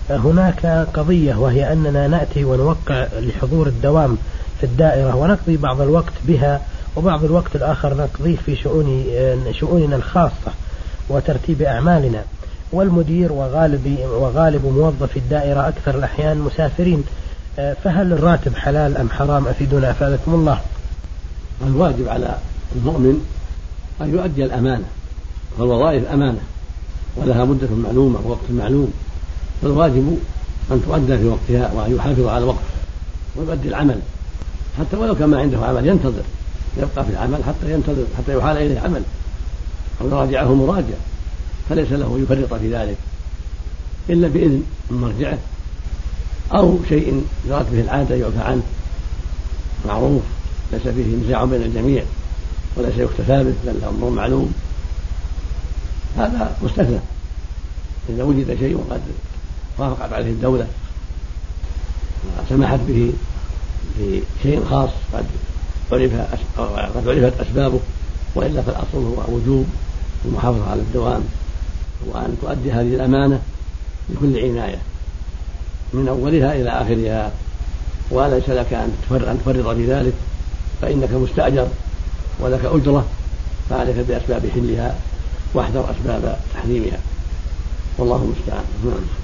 هناك قضية، وهي أننا نأتي ونوقع لحضور الدوام في الدائرة ونقضي بعض الوقت بها، وبعض الوقت الآخر نقضيه في شؤوننا الخاصة وترتيب أعمالنا، والمدير وغالب موظفي الدائرة أكثر الأحيان مسافرين، فهل الراتب حلال أم حرام؟ أفيدونا أفادكم الله. الواجب على المؤمن أن يؤدي الأمانة، والوظائف أمانة ولها مدة معلومة ووقت معلوم، فالواجب أن تؤدى في وقتها، وأن يحافظ على الوقت ويؤدي العمل، حتى ولو كان ما عنده عمل ينتظر، يبقى في العمل حتى ينتظر حتى يحال إليه عمل أو يراجعه مراجع، فليس له يفرط في ذلك إلا بإذن من مرجعه أو شيء جرت به العادة يعفى عنه معروف ليس فيه نزاع بين الجميع وليس يختفى به بل أمر معلوم، هذا مستثنى إذا وجد شيء وقد وافقت عليه الدولة سمحت به في شيء خاص قد عرفت أسبابه، وإلا فالأصل هو وجوب المحافظة على الدوام، وأن تؤدي هذه الأمانة بكل عناية من أولها إلى آخرها، وليس لك أن تفرط في ذلك، فإنك مستأجر ولك أجرة، فعليك بأسباب حلها واحذر أسباب تحريمها، والله المستعان.